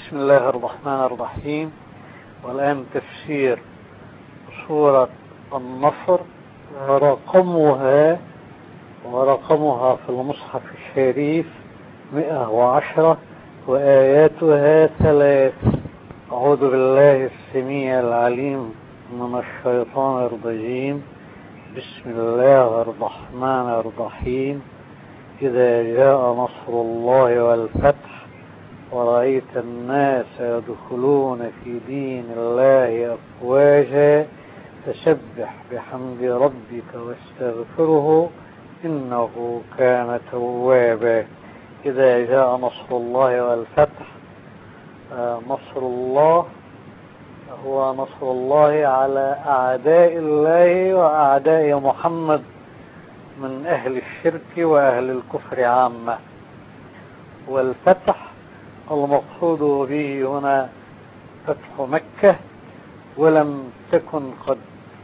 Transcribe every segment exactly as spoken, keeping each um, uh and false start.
بسم الله الرحمن الرحيم. والآن تفسير سورة النصر، ورقمها ورقمها في المصحف الشريف مئة وعشرة، وآياتها ثلاث. أعوذ بالله السميع العليم من الشيطان الرجيم. بسم الله الرحمن الرحيم. إذا جاء نصر الله والفتح ورأيت الناس يدخلون في دين الله أفواجا فسبح بحمد ربك واستغفره إنه كان توابا. إذا جاء نصر الله والفتح، آه نصر الله هو نصر الله على أعداء الله وأعداء محمد من أهل الشرك وأهل الكفر عامة. والفتح المقصود به هنا فتح مكة، ولم تكن قد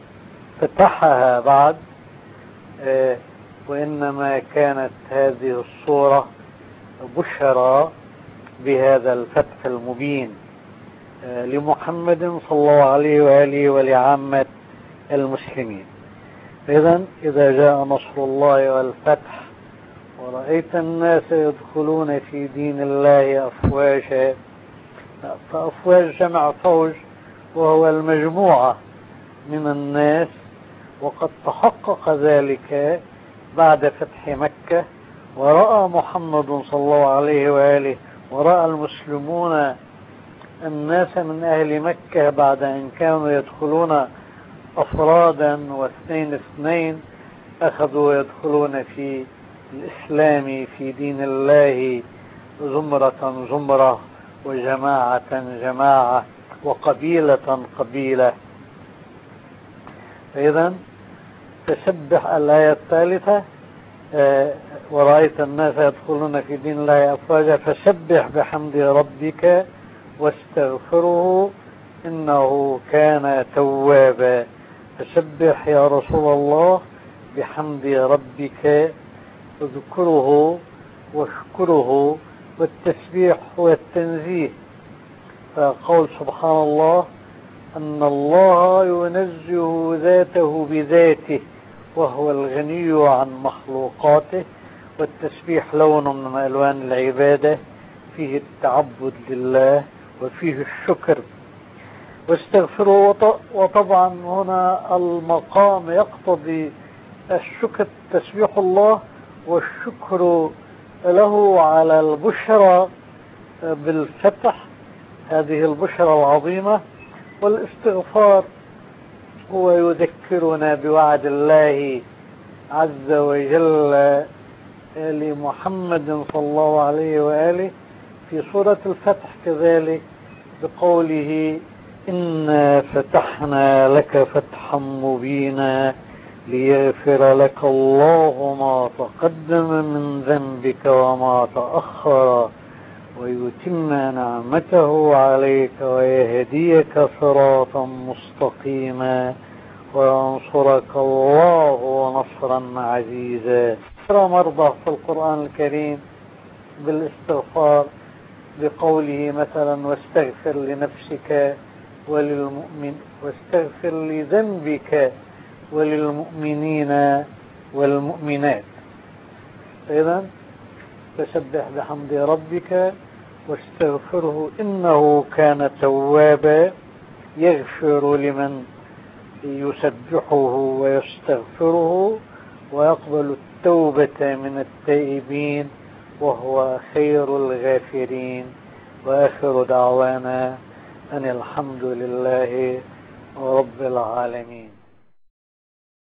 فتحها بعد، آه وإنما كانت هذه الصورة بشرى بهذا الفتح المبين آه لمحمد صلى الله عليه وآله ولعامة المسلمين. إذن إذا جاء نصر الله والفتح ورأيت الناس يدخلون في دين الله أفواجا، فأفواج جمع فوج وهو المجموعة من الناس، وقد تحقق ذلك بعد فتح مكة، ورأى محمد صلى الله عليه وآله ورأى المسلمون الناس من أهل مكة بعد أن كانوا يدخلون أفرادا واثنين اثنين، أخذوا يدخلون في الإسلام في دين الله زمرة زمرة وجماعة جماعة وقبيلة قبيلة. إذن تسبح الآية الثالثة، آه ورأيت الناس يدخلون في دين الله أفواجا فسبح بحمد ربك واستغفره إنه كان توابا. فسبح يا رسول الله بحمد ربك، اذكره واشكره، والتسبيح هو التنزيه. فقول سبحان الله أن الله ينزه ذاته بذاته وهو الغني عن مخلوقاته، والتسبيح لون من ألوان العبادة، فيه التعبد لله وفيه الشكر. واستغفره، وطبعا هنا المقام يقتضي الشكر، تسبيح الله والشكر له على البشرى بالفتح، هذه البشرى العظيمة. والاستغفار هو يذكرنا بوعد الله عز وجل لمحمد صلى الله عليه وآله في سورة الفتح كذلك بقوله إنا فتحنا لك فتحا مبينا ليغفر لك الله ما تقدم من ذنبك وما تأخر ويتم نعمته عليك ويهديك صراطا مستقيما وينصرك الله نصرا عزيزا. مرضى في القرآن الكريم بالاستغفار بقوله مثلا واستغفر لنفسك وللمؤمن واستغفر لذنبك وللمؤمنين والمؤمنات. إذن فسبح بحمد ربك واستغفره إنه كان توابا، يغفر لمن يسبحه ويستغفره ويقبل التوبة من التائبين وهو خير الغافرين. وآخر دعوانا أن الحمد لله رب العالمين.